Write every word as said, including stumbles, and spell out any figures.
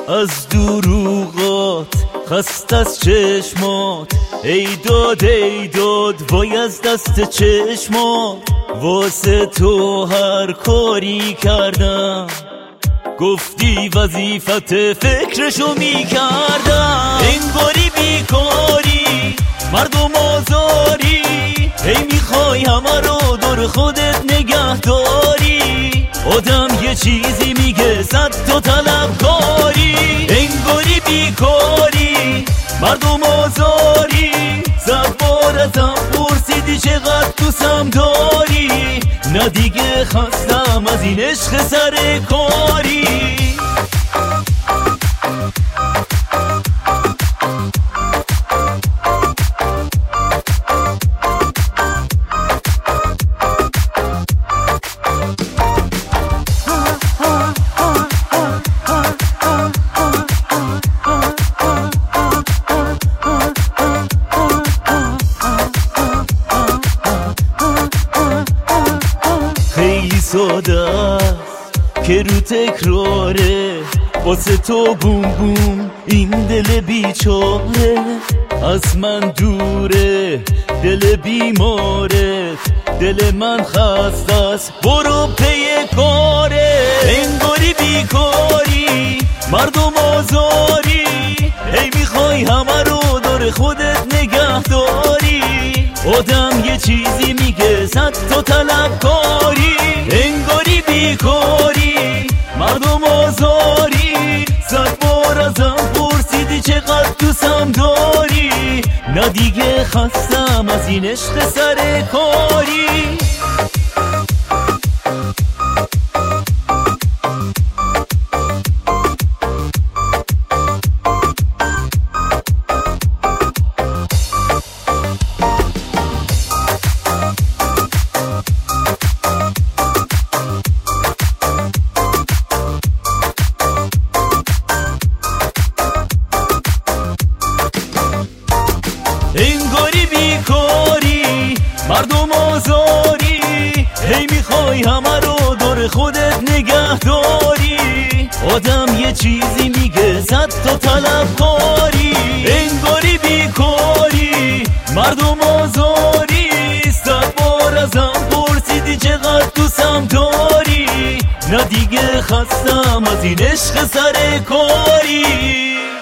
از دروغات، خست از چشمات، ای داد ای داد وای از دست چشمات. واسه تو هر کاری کردم، گفتی وظیفت فکرشو میکردم. انگاری بیکاری، مردم آزاری، هی میخوای همه رو دور خودت نگه داری. آدم یه چیزی میگه صد تا طلبکاری. انگاری بیکاری، مردم آزاری، صد بار ازم پرسیدی چقدر دوستم داری. نه دیگه خستم از این عشق سر کاری. خیلی ساده است که رو تکراره، واسه تو بوم بوم این دل بیچاره. از من دوره دل بیماره، دل من خسته است برو پی کاره. انگاری بیکاری، مردم آزاری، هی میخوای همه رو دور خودت نگه داری. آدم یه چیزی میگه صد تا طلبکاری. انگاری بیکاری، مردم آزاری، صد بار ازم پرسیدی چقدر دوستم داری. نه دیگه خستم از این عشق سر کاری. انگاری بیکاری، مردم آزاری، هی میخوای همه رو دور خودت نگه داری. آدم یه چیزی میگه صد تا طلبکاری. انگاری بیکاری، مردم آزاری، صد بار ازم پرسیدی چقدر دوستم داری. نه دیگه خستم از این عشق سر کاری.